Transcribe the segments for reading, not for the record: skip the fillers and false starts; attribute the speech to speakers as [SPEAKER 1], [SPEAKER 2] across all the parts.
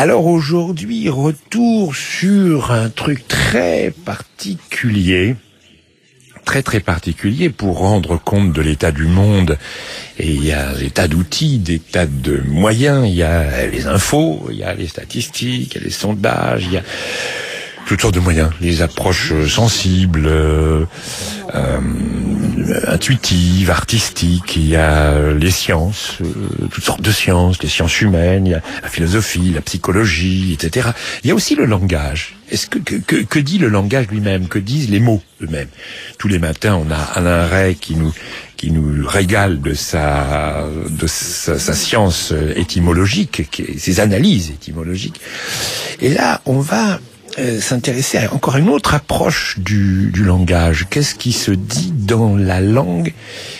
[SPEAKER 1] Alors aujourd'hui, retour sur un truc très particulier pour rendre compte de l'état du monde. Et il y a des tas d'outils, des tas de moyens, il y a les infos, il y a les statistiques, il y a les sondages, il y a toutes sortes de moyens, les approches sensibles, intuitives, artistiques, il y a les sciences, toutes sortes de sciences, les sciences humaines, il y a la philosophie, la psychologie, etc. Il y a aussi le langage. Est-ce que dit le langage lui-même? Que disent les mots eux-mêmes? Tous les matins, on a Alain Rey qui nous régale de sa science étymologique, ses analyses étymologiques. Et là, on va s'intéresser à encore une autre approche du langage. Qu'est-ce qui se dit dans la langue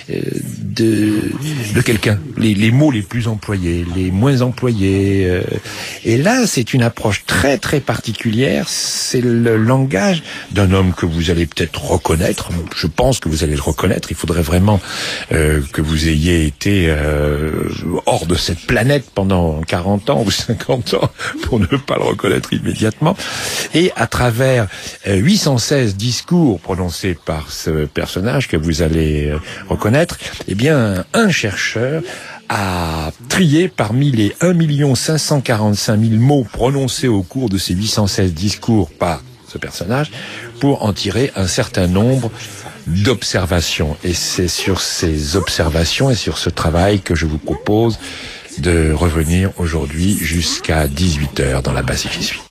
[SPEAKER 1] de quelqu'un? Les mots les plus employés, les moins employés. Et là, c'est une approche très très particulière. C'est le langage d'un homme que vous allez peut-être reconnaître. Je pense que vous allez le reconnaître. Il faudrait vraiment que vous ayez été hors de cette planète pendant 40 ans ou 50 ans pour ne pas le reconnaître immédiatement. Et à travers 816 discours prononcés par ce personnage que vous allez reconnaître, eh bien, un chercheur a trié parmi les 1 545 000 mots prononcés au cours de ces 816 discours par ce personnage pour en tirer un certain nombre d'observations. Et c'est sur ces observations et sur ce travail que je vous propose de revenir aujourd'hui jusqu'à 18h dans la Basse-Suisse.